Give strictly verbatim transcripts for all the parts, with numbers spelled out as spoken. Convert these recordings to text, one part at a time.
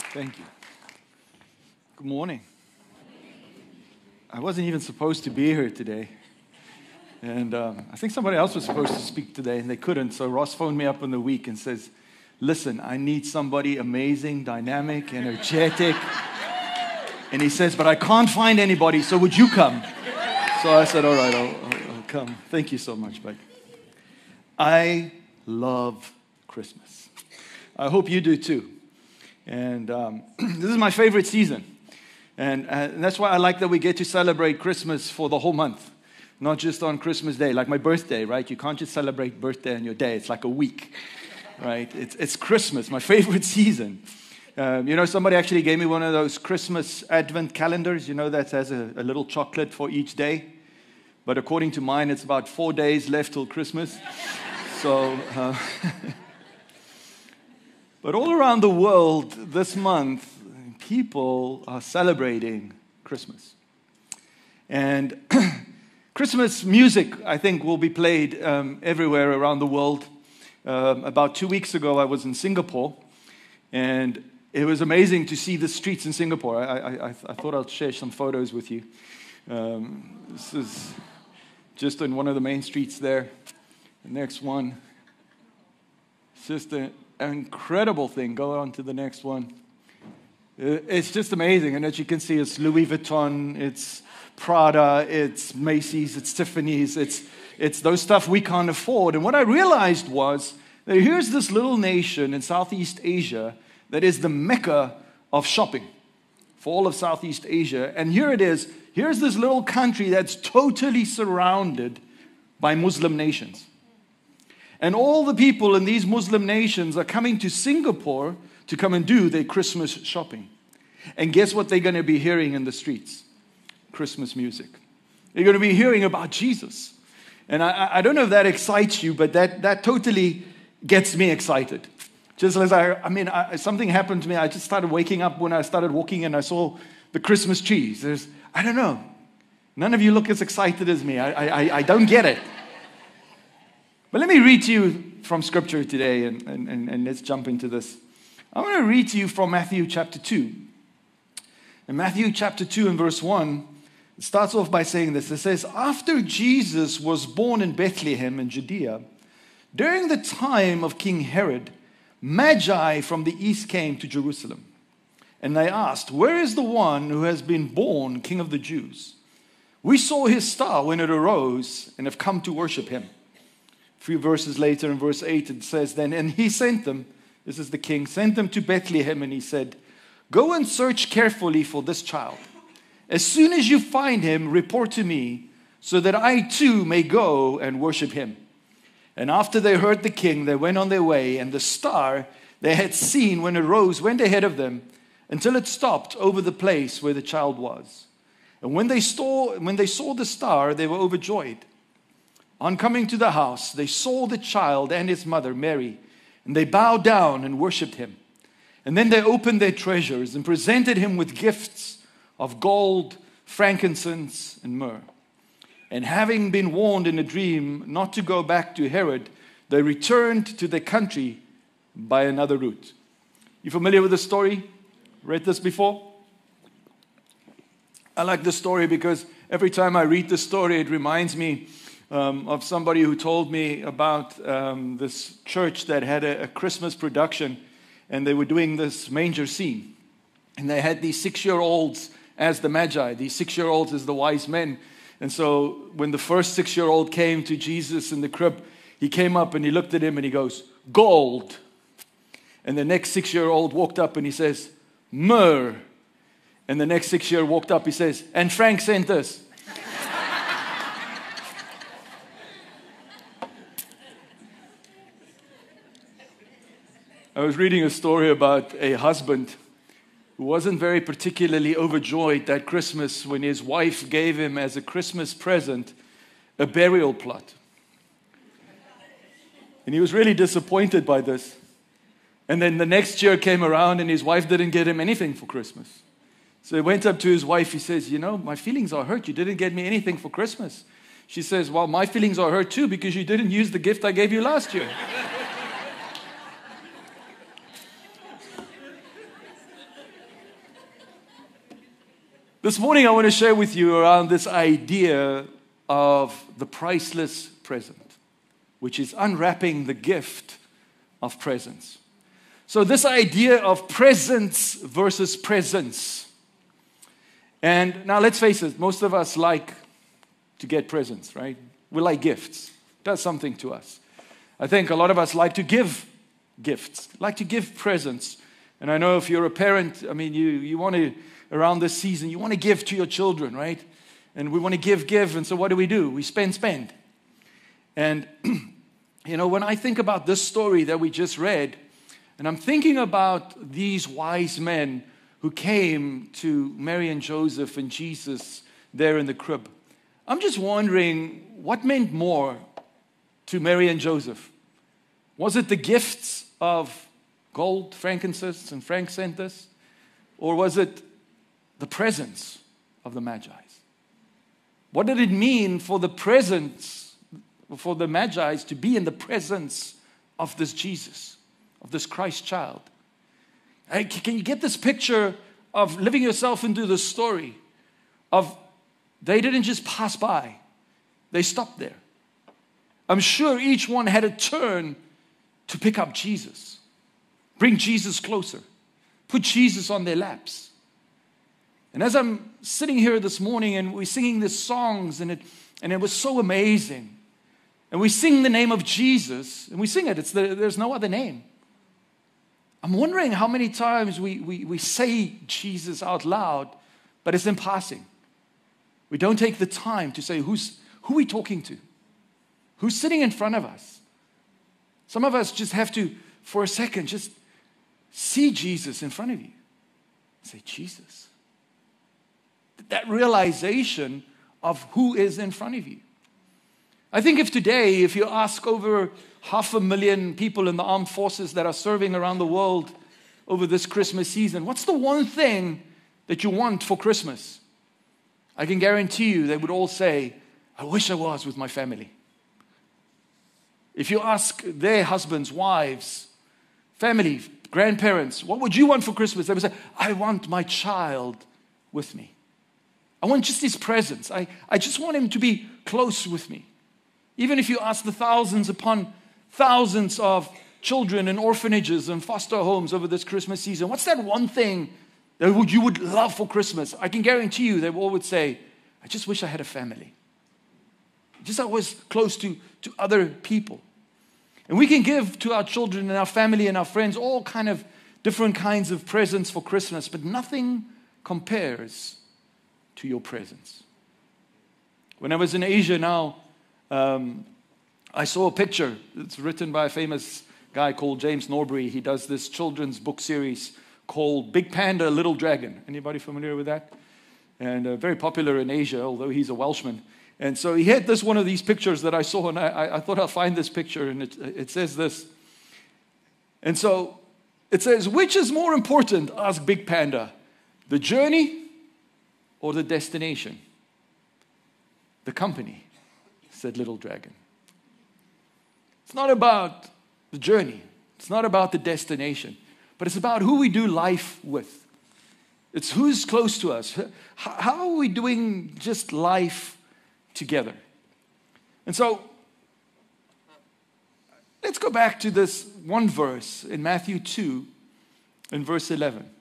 Thank you. Good morning. I wasn't even supposed to be here today. And um, I think somebody else was supposed to speak today, and they couldn't. So Ross phoned me up in the week and says, listen, I need somebody amazing, dynamic, energetic. And he says, but I can't find anybody, so would you come? So I said, all right, I'll, I'll, I'll come. Thank you so much, bud. I love Christmas. I hope you do too. And um, this is my favorite season. And, uh, and that's why I like that we get to celebrate Christmas for the whole month, not just on Christmas Day, like my birthday, right? You can't just celebrate birthday on your day. It's like a week, right? It's, it's Christmas, my favorite season. Um, you know, somebody actually gave me one of those Christmas Advent calendars, you know, that has a, a little chocolate for each day. But according to mine, it's about four days left till Christmas. So... Uh, But all around the world this month, people are celebrating Christmas. And Christmas music, I think, will be played um, everywhere around the world. Um, about two weeks ago, I was in Singapore, and it was amazing to see the streets in Singapore. I, I, I, I thought I'd share some photos with you. Um, this is just on one of the main streets there. The next one, it's just a... an incredible thing. Go on to the next one. It's just amazing. And as you can see, it's Louis Vuitton, it's Prada, it's Macy's, it's Tiffany's, it's, it's those stuff we can't afford. And what I realized was that here's this little nation in Southeast Asia that is the mecca of shopping for all of Southeast Asia. And here it is. Here's this little country that's totally surrounded by Muslim nations. And all the people in these Muslim nations are coming to Singapore to come and do their Christmas shopping. And guess what they're going to be hearing in the streets? Christmas music. They're going to be hearing about Jesus. And I, I don't know if that excites you, but that, that totally gets me excited. Just as I, I mean, I, something happened to me. I just started waking up when I started walking and I saw the Christmas trees. There's, I don't know. None of you look as excited as me. I, I, I don't get it. But let me read to you from Scripture today, and, and, and let's jump into this. I want to read to you from Matthew chapter two. In Matthew chapter two and verse one, it starts off by saying this. It says, after Jesus was born in Bethlehem in Judea, during the time of King Herod, Magi from the east came to Jerusalem. And they asked, where is the one who has been born King of the Jews? We saw his star when it arose and have come to worship him. A few verses later in verse eight it says then, and he sent them, this is the king, sent them to Bethlehem, and he said, go and search carefully for this child. As soon as you find him, report to me, so that I too may go and worship him. And after they heard the king, they went on their way, and the star they had seen when it rose went ahead of them until it stopped over the place where the child was. And when they saw, when they saw the star, they were overjoyed. On coming to the house, they saw the child and his mother, Mary, and they bowed down and worshipped him. And then they opened their treasures and presented him with gifts of gold, frankincense, and myrrh. And having been warned in a dream not to go back to Herod, they returned to their country by another route. You familiar with the story? Read this before? I like this story because every time I read this story, it reminds me Um, of somebody who told me about um, this church that had a, a Christmas production, and they were doing this manger scene. And they had these six-year-olds as the Magi. These six-year-olds as the wise men. And so when the first six-year-old came to Jesus in the crib, he came up and he looked at him and he goes, gold. And the next six-year-old walked up and he says, myrrh. And the next six-year-old walked up, he says, and frankincense. I was reading a story about a husband who wasn't very particularly overjoyed that Christmas when his wife gave him as a Christmas present a burial plot. And he was really disappointed by this. And then the next year came around and his wife didn't get him anything for Christmas. So he went up to his wife, he says, you know, my feelings are hurt. You didn't get me anything for Christmas. She says, well, my feelings are hurt too because you didn't use the gift I gave you last year. This morning I want to share with you around this idea of the priceless present, which is unwrapping the gift of presents. So this idea of presents versus presents. And now let's face it, most of us like to get presents, right? We like gifts. It does something to us. I think a lot of us like to give gifts, like to give presents. And I know if you're a parent, I mean, you, you want to, around this season, you want to give to your children, right? And we want to give, give. And so what do we do? We spend, spend. And, you know, when I think about this story that we just read, and I'm thinking about these wise men who came to Mary and Joseph and Jesus there in the crib, I'm just wondering what meant more to Mary and Joseph. Was it the gifts of gold, frankincense, and frankincense? Or was it the presence of the Magi? What did it mean for the presence, for the Magi to be in the presence of this Jesus, of this Christ child? Can you get this picture of living yourself into the story of they didn't just pass by, they stopped there. I'm sure each one had a turn to pick up Jesus, bring Jesus closer, put Jesus on their laps. And as I'm sitting here this morning and we're singing these songs and it, and it was so amazing. And we sing the name of Jesus and we sing it. It's the, there's no other name. I'm wondering how many times we, we, we say Jesus out loud, but it's in passing. We don't take the time to say, who's, who are we talking to? Who's sitting in front of us? Some of us just have to, for a second, just see Jesus in front of you. Say, Jesus. That realization of who is in front of you. I think if today, if you ask over half a million people in the armed forces that are serving around the world over this Christmas season, what's the one thing that you want for Christmas? I can guarantee you they would all say, I wish I was with my family. If you ask their husbands, wives, family, grandparents, what would you want for Christmas? They would say, I want my child with me. I want just his presence. I, I just want him to be close with me. Even if you ask the thousands upon thousands of children in orphanages and foster homes over this Christmas season, what's that one thing that would, you would love for Christmas? I can guarantee you they all would say, I just wish I had a family. Just I was close to, to other people. And we can give to our children and our family and our friends all kind of different kinds of presents for Christmas, but nothing compares to your presence. When I was in Asia now, um, I saw a picture. It's written by a famous guy called James Norbury. He does this children's book series called Big Panda, Little Dragon. Anybody familiar with that? And uh, very popular in Asia, although he's a Welshman. And so he had this one of these pictures that I saw, and I, I thought I'll find this picture, and it, it says this. And so it says, which is more important, asked Big Panda, the journey or the destination? The company, said Little Dragon. It's not about the journey. It's not about the destination. But it's about who we do life with. It's who's close to us. How are we doing just life together? And so, let's go back to this one verse in Matthew two, in verse eleven.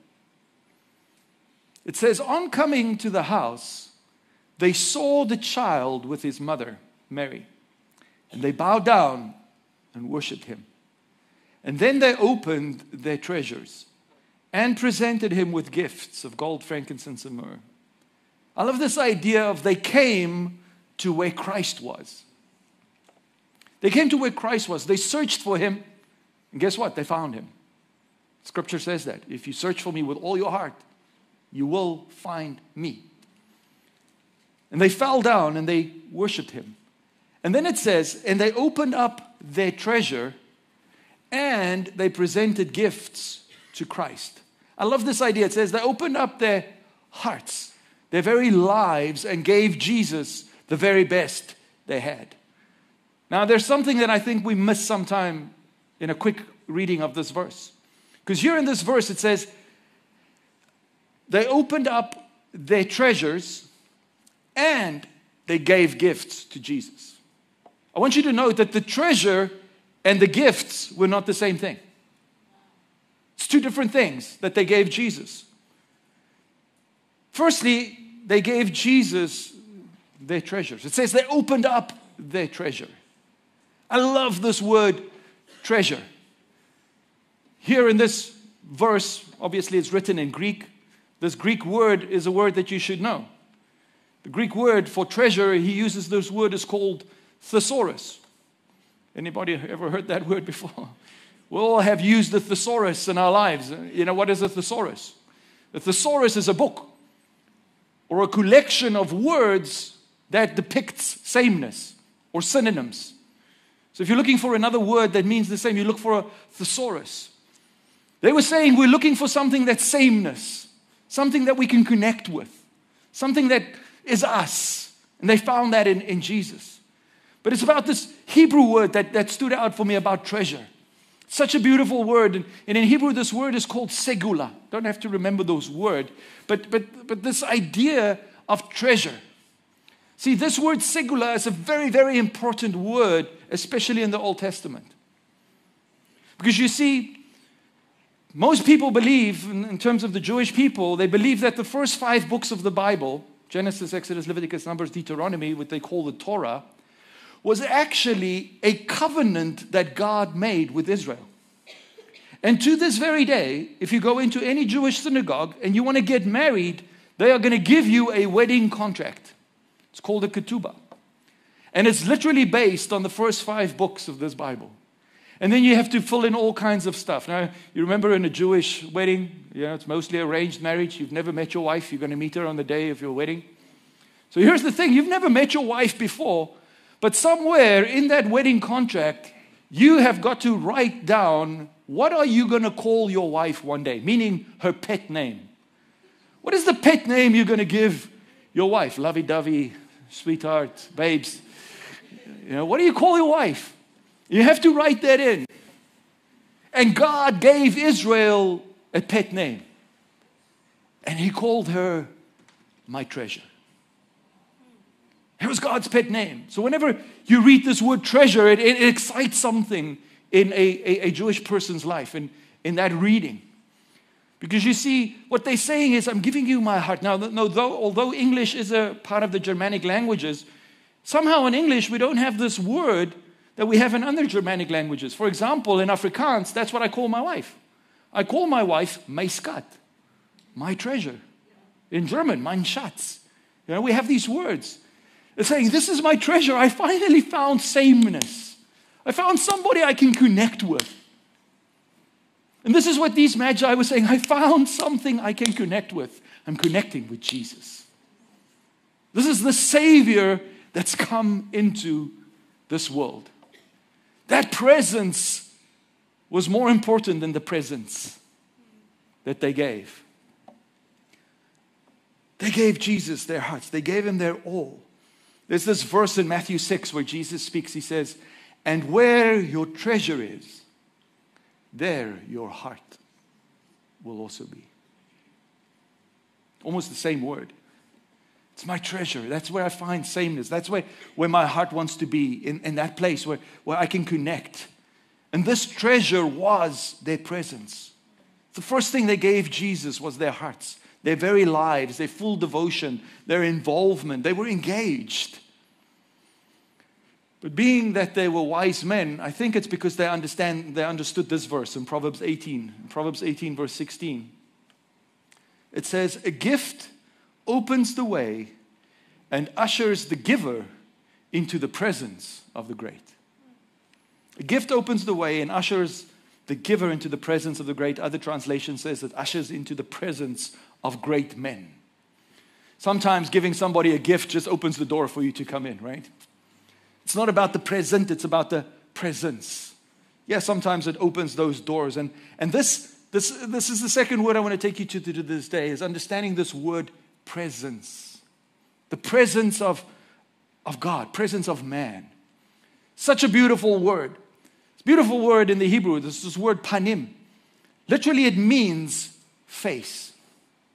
It says, on coming to the house, they saw the child with his mother, Mary, and they bowed down and worshiped him. And then they opened their treasures and presented him with gifts of gold, frankincense, and myrrh. I love this idea of they came to where Christ was. They came to where Christ was. They searched for him, and guess what? They found him. Scripture says that. If you search for me with all your heart, you will find me. And they fell down and they worshiped him. And then it says, and they opened up their treasure and they presented gifts to Christ. I love this idea. It says they opened up their hearts, their very lives, and gave Jesus the very best they had. Now, there's something that I think we miss sometime in a quick reading of this verse. Because here in this verse, it says, they opened up their treasures and they gave gifts to Jesus. I want you to note that the treasure and the gifts were not the same thing. It's two different things that they gave Jesus. Firstly, they gave Jesus their treasures. It says they opened up their treasure. I love this word, treasure. Here in this verse, obviously it's written in Greek. This Greek word is a word that you should know. The Greek word for treasure, he uses this word, is called thesaurus. Anybody ever heard that word before? We all have used the thesaurus in our lives. You know, what is a thesaurus? A thesaurus is a book or a collection of words that depicts sameness or synonyms. So if you're looking for another word that means the same, you look for a thesaurus. They were saying we're looking for something that's sameness, something that we can connect with, something that is us. And they found that in, in Jesus. But it's about this Hebrew word that, that stood out for me about treasure. Such a beautiful word. And, and in Hebrew, this word is called segula. Don't have to remember those words. But, but, but this idea of treasure. See, this word segula is a very, very important word, especially in the Old Testament. Because you see, most people believe, in, in terms of the Jewish people, they believe that the first five books of the Bible, Genesis, Exodus, Leviticus, Numbers, Deuteronomy, what they call the Torah, was actually a covenant that God made with Israel. And to this very day, if you go into any Jewish synagogue and you want to get married, they are going to give you a wedding contract. It's called a ketubah. And it's literally based on the first five books of this Bible. And then you have to fill in all kinds of stuff. Now, you remember in a Jewish wedding, you know, it's mostly arranged marriage. You've never met your wife. You're going to meet her on the day of your wedding. So here's the thing. You've never met your wife before. But somewhere in that wedding contract, you have got to write down, what are you going to call your wife one day? Meaning her pet name. What is the pet name you're going to give your wife? Lovey-dovey, sweetheart, babes. You know, what do you call your wife? You have to write that in. And God gave Israel a pet name. And he called her my treasure. It was God's pet name. So whenever you read this word treasure, it, it excites something in a, a, a Jewish person's life, in, in that reading. Because you see, what they're saying is, I'm giving you my heart. Now, no, though, although English is a part of the Germanic languages, somehow in English we don't have this word that we have in other Germanic languages. For example, in Afrikaans, that's what I call my wife. I call my wife my Skat, my treasure. In German, mein Schatz. You know, we have these words. They're saying, this is my treasure. I finally found sameness. I found somebody I can connect with. And this is what these magi were saying. I found something I can connect with. I'm connecting with Jesus. This is the Savior that's come into this world. That presence was more important than the presents that they gave. They gave Jesus their hearts. They gave him their all. There's this verse in Matthew six where Jesus speaks. He says, and where your treasure is, there your heart will also be. Almost the same word. It's my treasure. That's where I find sameness. That's where, where my heart wants to be, in, in that place where, where I can connect. And this treasure was their presence. The first thing they gave Jesus was their hearts, their very lives, their full devotion, their involvement. They were engaged. But being that they were wise men, I think it's because they understand, they understood this verse in Proverbs eighteen. In Proverbs eighteen, verse sixteen. It says, a gift opens the way and ushers the giver into the presence of the great. A gift opens the way and ushers the giver into the presence of the great. Other translation says it ushers into the presence of great men. Sometimes giving somebody a gift just opens the door for you to come in, right? It's not about the present, it's about the presence. Yeah, sometimes it opens those doors. And, and this, this, this is the second word I want to take you to, to, to this day, is understanding this word presence. The presence of, of God, presence of man. Such a beautiful word. It's a beautiful word in the Hebrew. This is this word panim. Literally it means face.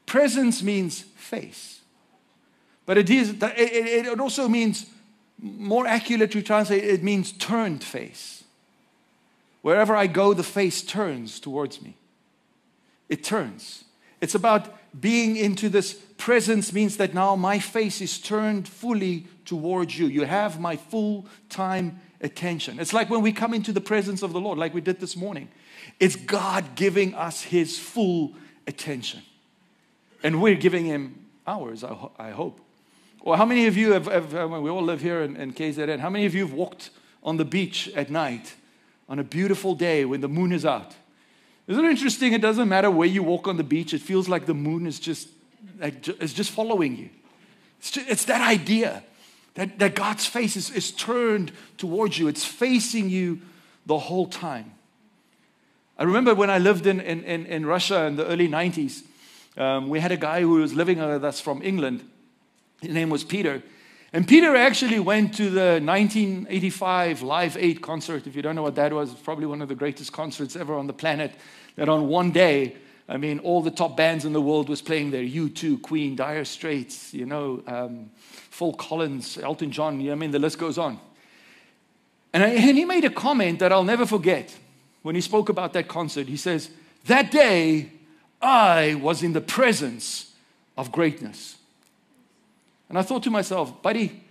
presence means face. But it is it, it, it also means, more accurately translated, it means turned face. Wherever I go, the face turns towards me. It turns. It's about being into this presence means that now my face is turned fully towards you. You have my full-time attention. It's like when we come into the presence of the Lord, like we did this morning. It's God giving us His full attention. And we're giving Him ours, I, ho- I hope. Well, how many of you have, have uh, we all live here in, in K Z N, how many of you have walked on the beach at night on a beautiful day when the moon is out? Isn't it interesting? It doesn't matter where you walk on the beach. It feels like the moon is just, like, is just following you. It's, just, it's that idea that, that God's face is, is turned towards you. It's facing you the whole time. I remember when I lived in, in, in, in Russia in the early nineties, um, we had a guy who was living with us from England. His name was Peter. And Peter actually went to the nineteen eighty-five Live Aid concert. If you don't know what that was, it's probably one of the greatest concerts ever on the planet. That on one day, I mean, all the top bands in the world was playing there. U two, Queen, Dire Straits, you know, um, Phil Collins, Elton John. I mean, the list goes on. And, I, and he made a comment that I'll never forget when he spoke about that concert. He says, that day, I was in the presence of greatness. And I thought to myself, buddy,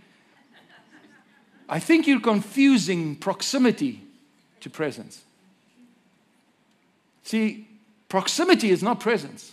I think you're confusing proximity to presence. See, proximity is not presence.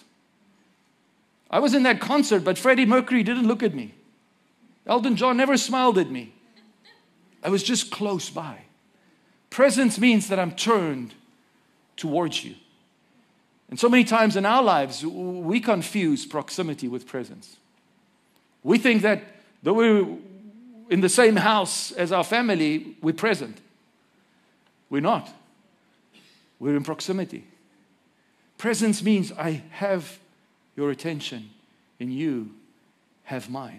I was in that concert, but Freddie Mercury didn't look at me. Elton John never smiled at me. I was just close by. Presence means that I'm turned towards you. And so many times in our lives, we confuse proximity with presence. We think that though we're in the same house as our family, we're present. We're not. We're in proximity. Presence means I have your attention and you have mine.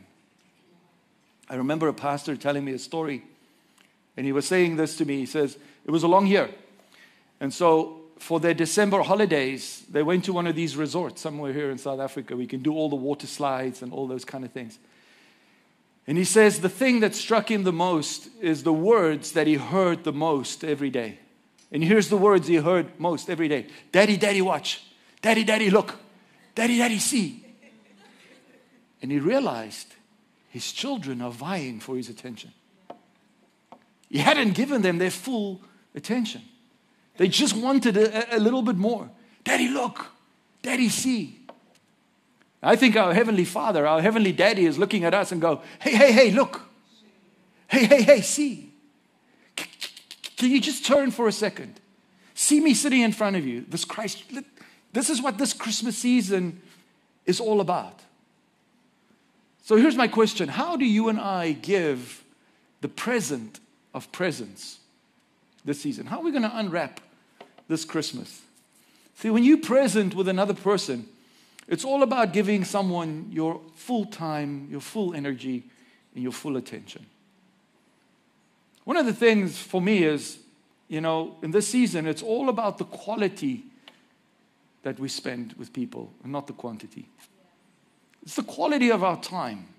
I remember a pastor telling me a story, and he was saying this to me. He says, it was a long year. And so for their December holidays, they went to one of these resorts somewhere here in South Africa. We can do all the water slides and all those kind of things. And he says the thing that struck him the most is the words that he heard the most every day. And here's the words he heard most every day. Daddy, daddy, watch. Daddy, daddy, look. Daddy, daddy, see. And he realized his children are vying for his attention. He hadn't given them their full attention. They just wanted a, a little bit more. Daddy, look. Daddy, see. I think our Heavenly Father, our Heavenly Daddy is looking at us and go, hey, hey, hey, look. Hey, hey, hey, see. Can you just turn for a second? See me sitting in front of you. This Christ, this is what this Christmas season is all about. So here's my question. How do you and I give the present of presents this season? How are we going to unwrap this Christmas? See, when you present with another person, it's all about giving someone your full time, your full energy, and your full attention. One of the things for me is, you know, in this season, it's all about the quality that we spend with people and not the quantity. It's the quality of our time.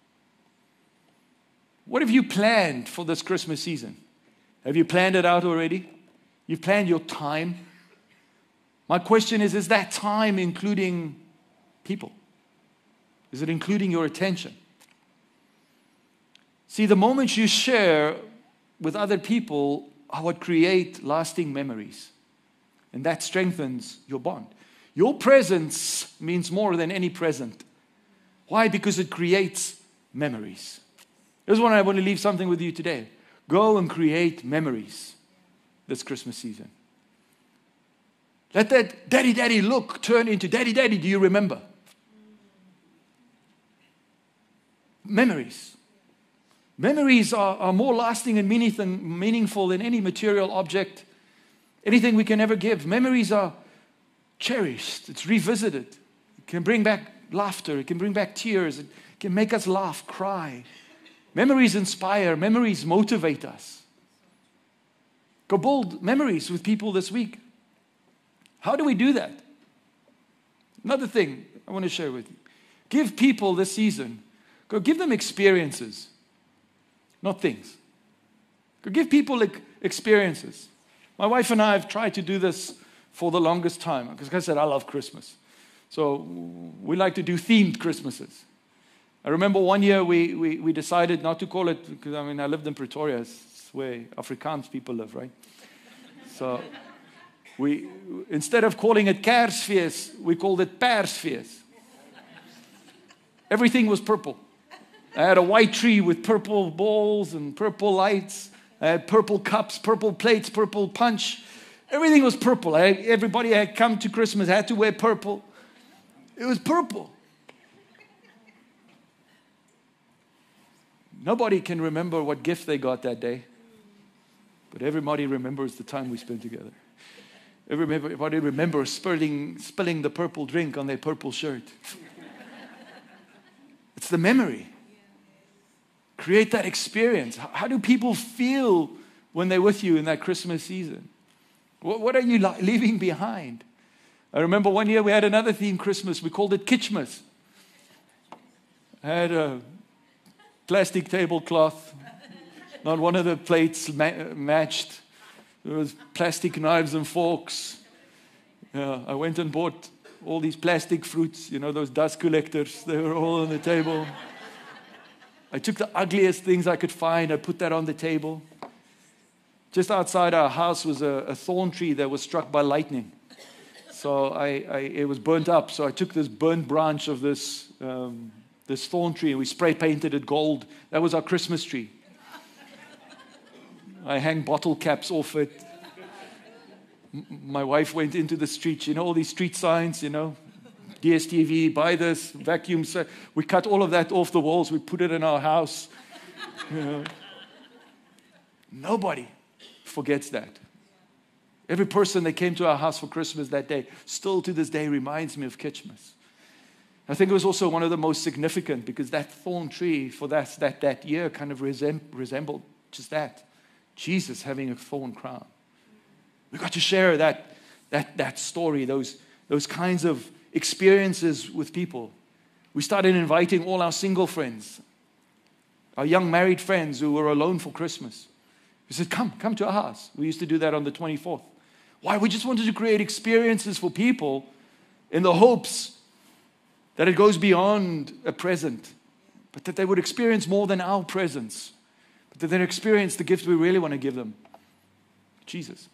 What have you planned for this Christmas season? Have you planned it out already? You've planned your time? My question is, is that time including people? Is it including your attention? See, the moments you share with other people are what create lasting memories. And that strengthens your bond. Your presence means more than any present. Why? Because it creates memories. Here's one I want to leave something with you today. Go and create memories this Christmas season. Let that daddy, daddy look turn into daddy, daddy, do you remember? Memories. Memories are, are more lasting and meaning, meaningful than any material object, anything we can ever give. Memories are cherished. It's revisited. It can bring back laughter. It can bring back tears. It can make us laugh, cry. Memories inspire. Memories motivate us. Go build memories with people this week. How do we do that? Another thing, I want to share with you. Give people this season, go give them experiences, not things. Go give people like experiences. My wife and I have tried to do this for the longest time. Because like I said, I love Christmas. So we like to do themed Christmases. I remember one year we, we, we decided not to call it, because I mean, I lived in Pretoria, it's where Afrikaans people live, right? So we, instead of calling it Kersfees, we called it Persfees. Everything was purple. I had a white tree with purple balls and purple lights. I had purple cups, purple plates, purple punch. Everything was purple. I, everybody had come to Christmas, had to wear purple. It was purple. Nobody can remember what gift they got that day. But everybody remembers the time we spent together. Everybody remembers spilling, spilling the purple drink on their purple shirt. It's the memory. Create that experience. How do people feel when they're with you in that Christmas season? What are you leaving behind? I remember one year we had another theme Christmas. We called it Kitschmas. I had a plastic tablecloth. Not one of the plates ma- matched. There was plastic knives and forks. Yeah, I went and bought all these plastic fruits, you know, those dust collectors. They were all on the table. I took the ugliest things I could find. I put that on the table. Just outside our house was a, a thorn tree that was struck by lightning. So I, I, it was burnt up. So I took this burnt branch of this, um, this thorn tree and we spray painted it gold. That was our Christmas tree. I hang bottle caps off it. M- my wife went into the streets, you know, all these street signs, you know, D S T V, buy this, vacuum. We cut all of that off the walls. We put it in our house. You know. Nobody forgets that. Every person that came to our house for Christmas that day, still to this day reminds me of Kitschmas. I think it was also one of the most significant because that thorn tree for that, that, that year kind of resem- resembled just that. Jesus having a thorn crown. We got to share that, that, that story, those, those kinds of experiences with people. We started inviting all our single friends, our young married friends who were alone for Christmas. We said, come, come to our house. We used to do that on the twenty-fourth. Why? We just wanted to create experiences for people in the hopes that it goes beyond a present, but that they would experience more than our presence, but that they experience the gift we really want to give them, Jesus.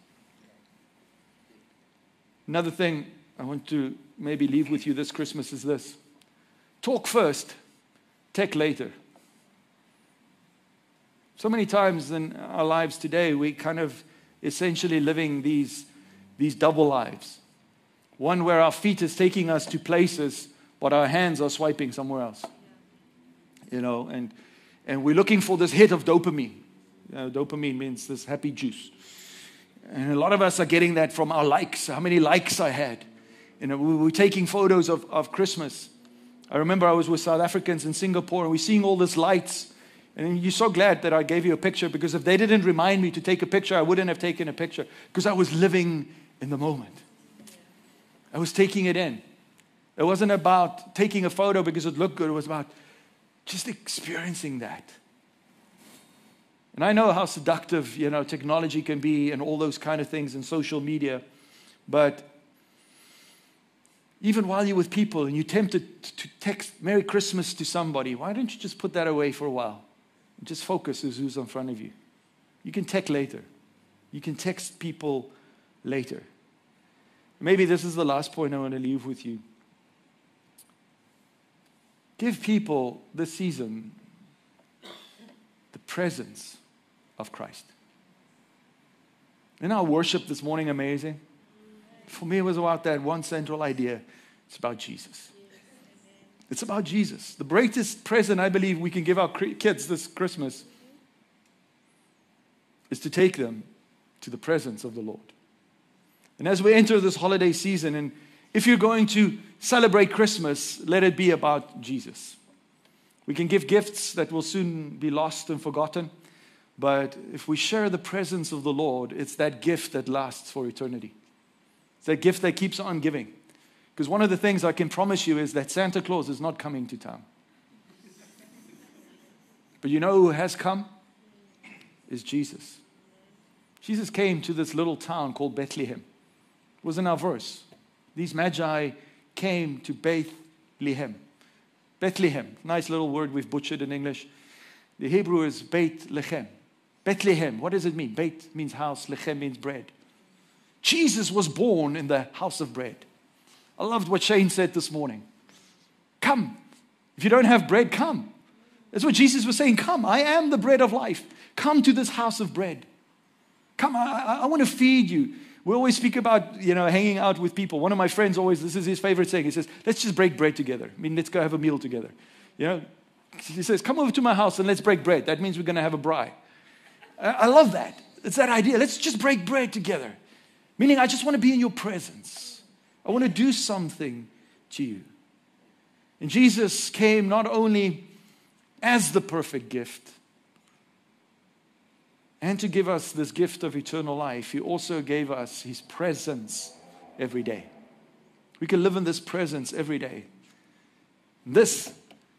Another thing I want to maybe leave with you this Christmas is this. Talk first, tech later. So many times in our lives today, we kind of essentially living these, these double lives. One where our feet is taking us to places, but our hands are swiping somewhere else. You know, and, and we're looking for this hit of dopamine. You know, dopamine means this happy juice. And a lot of us are getting that from our likes, how many likes I had. You know, we were taking photos of, of Christmas. I remember I was with South Africans in Singapore and we're seeing all these lights. And you're so glad that I gave you a picture because if they didn't remind me to take a picture, I wouldn't have taken a picture because I was living in the moment. I was taking it in. It wasn't about taking a photo because it looked good. It was about just experiencing that. And I know how seductive, you know, technology can be and all those kind of things in social media. But even while you're with people and you're tempted to text Merry Christmas to somebody, why don't you just put that away for a while? Just focus on who's in front of you. You can text later. You can text people later. Maybe this is the last point I want to leave with you. Give people this season the presence of Christ. Isn't our worship this morning amazing? For me, it was about that one central idea. It's about Jesus. It's about Jesus. The greatest present I believe we can give our kids this Christmas is to take them to the presence of the Lord. And as we enter this holiday season, and if you're going to celebrate Christmas, let it be about Jesus. We can give gifts that will soon be lost and forgotten, but if we share the presence of the Lord, it's that gift that lasts for eternity. It's that gift that keeps on giving. Because one of the things I can promise you is that Santa Claus is not coming to town. But you know who has come? Is Jesus. Jesus came to this little town called Bethlehem. It was in our verse. These magi came to Bethlehem. Bethlehem, nice little word we've butchered in English. The Hebrew is Beit Lechem. Bethlehem, what does it mean? Beit means house, Lechem means bread. Jesus was born in the house of bread. I loved what Shane said this morning. Come. If you don't have bread, come. That's what Jesus was saying. Come, I am the bread of life. Come to this house of bread. Come, I, I, I want to feed you. We always speak about, you know, hanging out with people. One of my friends always, this is his favorite saying. He says, let's just break bread together. I mean, let's go have a meal together. You know, he says, come over to my house and let's break bread. That means we're going to have a braai. I, I love that. It's that idea. Let's just break bread together. Meaning, I just want to be in your presence. I want to do something to you. And Jesus came not only as the perfect gift, and to give us this gift of eternal life, He also gave us His presence every day. We can live in this presence every day. This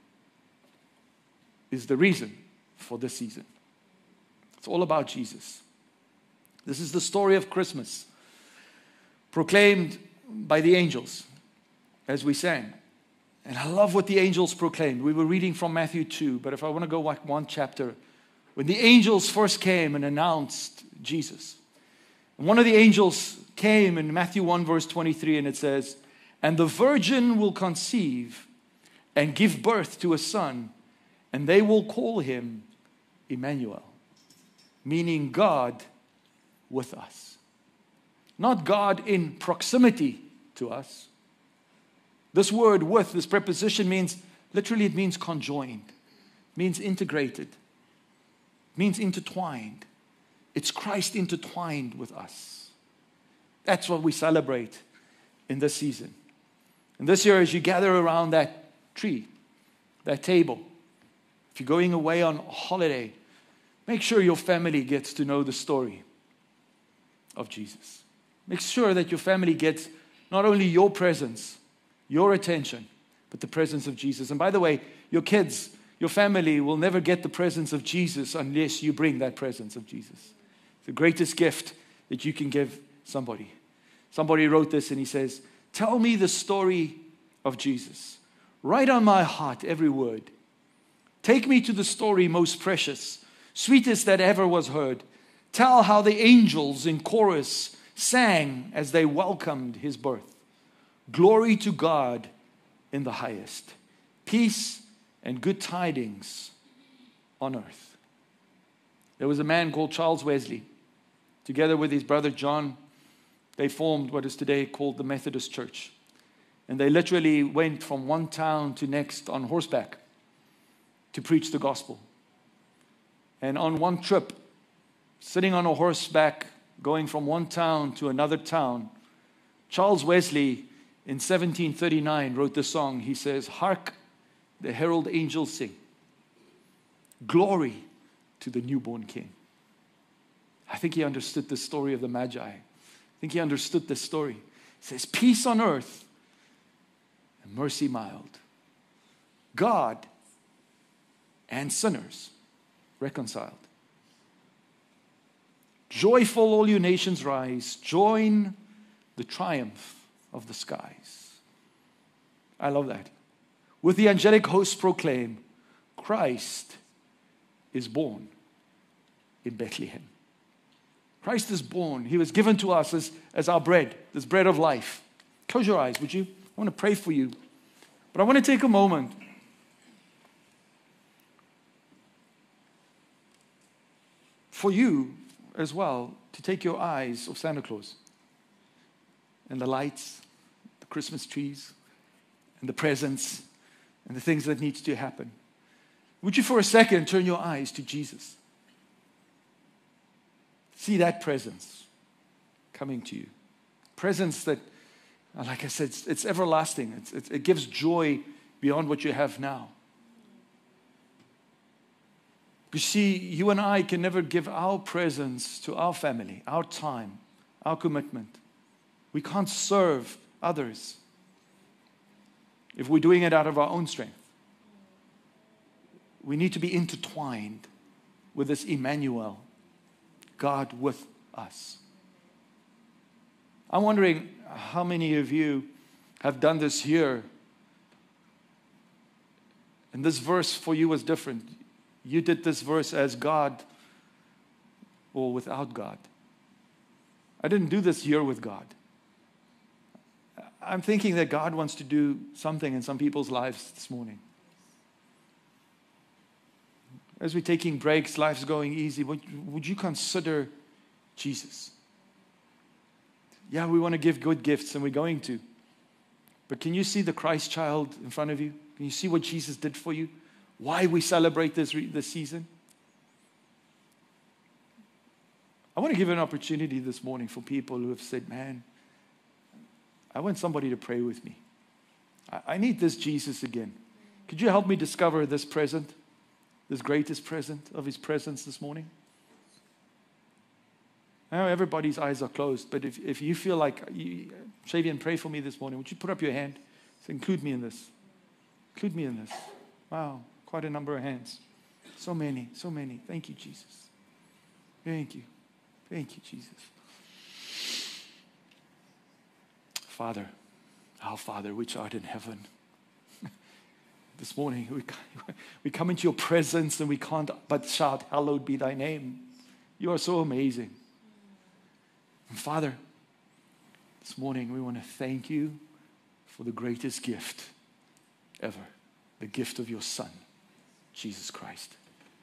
is the reason for this season. It's all about Jesus. This is the story of Christmas, proclaimed by the angels as we sang. And I love what the angels proclaimed. We were reading from Matthew two, but if I want to go back one chapter, when the angels first came and announced Jesus. And one of the angels came in Matthew one verse twenty-three, and it says, and the virgin will conceive and give birth to a son, and they will call him Emmanuel, meaning God with us. Not God in proximity to us. This word with, this preposition means, literally it means conjoined, means integrated, means intertwined. It's Christ intertwined with us. That's what we celebrate in this season. And this year, as you gather around that tree, that table, if you're going away on holiday, make sure your family gets to know the story of Jesus. Make sure that your family gets not only your presence, your attention, but the presence of Jesus. And by the way, your kids, your family will never get the presence of Jesus unless you bring that presence of Jesus. It's the greatest gift that you can give somebody. Somebody wrote this and he says, tell me the story of Jesus. Write on my heart every word. Take me to the story most precious, sweetest that ever was heard. Tell how the angels in chorus sang as they welcomed his birth. Glory to God in the highest. Peace and good tidings on earth. There was a man called Charles Wesley. Together with his brother John, they formed what is today called the Methodist Church. And they literally went from one town to next on horseback to preach the gospel. And on one trip, sitting on a horseback, going from one town to another town, Charles Wesley in seventeen thirty-nine wrote the song. He says, hark, the herald angels sing. Glory to the newborn King. I think he understood the story of the Magi. I think he understood this story. It says, peace on earth and mercy mild. God and sinners reconciled. Joyful all you nations rise. Join the triumph of the skies. I love that. With the angelic hosts proclaim, Christ is born in Bethlehem. Christ is born. He was given to us as, as our bread, this bread of life. Close your eyes, would you? I want to pray for you. But I want to take a moment for you as well to take your eyes off Santa Claus and the lights, the Christmas trees, and the presents, and the things that need to happen. Would you for a second turn your eyes to Jesus? See that presence coming to you. Presence that, like I said, it's, it's everlasting. It's, it's, it gives joy beyond what you have now. You see, you and I can never give our presence to our family, our time, our commitment. We can't serve others if we're doing it out of our own strength. We need to be intertwined with this Emmanuel, God with us. I'm wondering how many of you have done this here, and this verse for you was different. You did this verse as God or without God. I didn't do this year with God. I'm thinking that God wants to do something in some people's lives this morning. As we're taking breaks, life's going easy, would, would you consider Jesus? Yeah, we want to give good gifts, and we're going to. But can you see the Christ child in front of you? Can you see what Jesus did for you? Why we celebrate this, re- this season? I want to give an opportunity this morning for people who have said, man, I want somebody to pray with me. I, I need this Jesus again. Could you help me discover this present, this greatest present of His presence this morning? I know everybody's eyes are closed, but if, if you feel like, you, Shavian, pray for me this morning, would you put up your hand? Say, include me in this. Include me in this. Wow, quite a number of hands. So many, so many. Thank you, Jesus. Thank you. Thank you, Jesus. Father, our Father, which art in heaven. This morning, we, we come into your presence and we can't but shout, hallowed be thy name. You are so amazing. And Father, this morning we want to thank you for the greatest gift ever, the gift of your Son, Jesus Christ.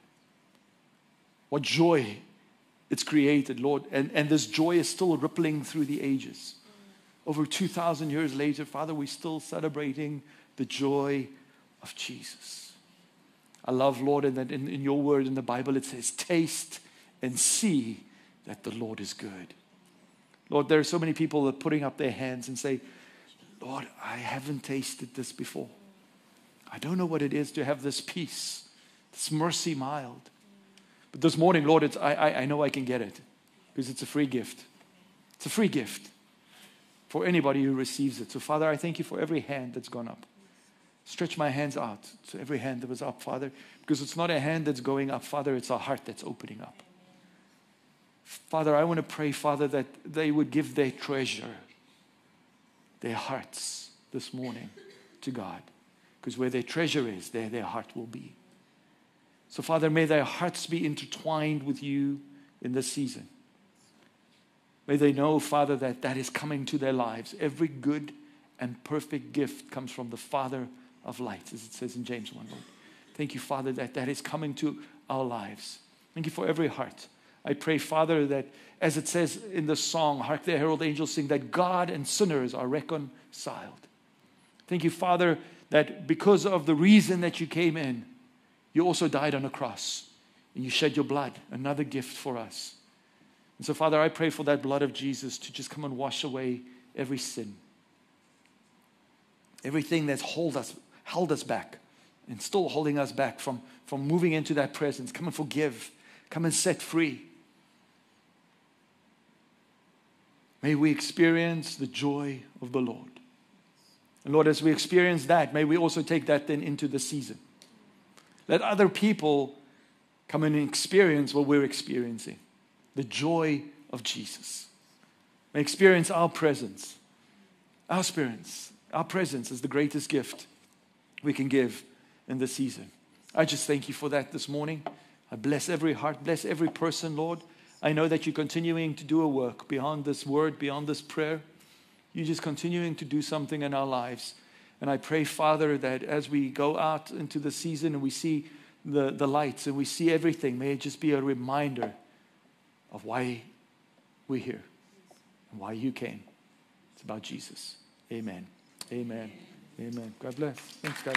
What joy it's created, Lord, and, and this joy is still rippling through the ages. Over two thousand years later, Father, we're still celebrating the joy of Jesus. I love, Lord, and that in, in your word in the Bible it says, taste and see that the Lord is good. Lord, there are so many people that are putting up their hands and say, Lord, I haven't tasted this before. I don't know what it is to have this peace, this mercy mild. But this morning, Lord, it's, I, I, I know I can get it because it's a free gift. It's a free gift for anybody who receives it. So, Father, I thank you for every hand that's gone up. Stretch my hands out to every hand that was up, Father, because it's not a hand that's going up, Father, it's a heart that's opening up. Father, I want to pray, Father, that they would give their treasure, their hearts this morning to God. Because where their treasure is, there their heart will be. So, Father, may their hearts be intertwined with you in this season. May they know, Father, that that is coming to their lives. Every good and perfect gift comes from the Father of lights, as it says in James one. Lord. Thank you, Father, that that is coming to our lives. Thank you for every heart. I pray, Father, that as it says in the song, Hark the Herald Angels Sing, that God and sinners are reconciled. Thank you, Father, that because of the reason that you came in, you also died on a cross and you shed your blood, another gift for us. And so, Father, I pray for that blood of Jesus to just come and wash away every sin. Everything that's hold us, held us back and still holding us back from, from moving into that presence. Come and forgive. Come and set free. May we experience the joy of the Lord. And Lord, as we experience that, may we also take that then into the season. Let other people come and experience what we're experiencing. The joy of Jesus. May experience our presence. Our experience, our presence is the greatest gift we can give in this season. I just thank you for that this morning. I bless every heart, bless every person, Lord. I know that you're continuing to do a work beyond this word, beyond this prayer. You're just continuing to do something in our lives. And I pray, Father, that as we go out into the season and we see the, the lights and we see everything, may it just be a reminder of why we're here and why you came. It's about Jesus. Amen. Amen. Amen. God bless. Thanks, guys.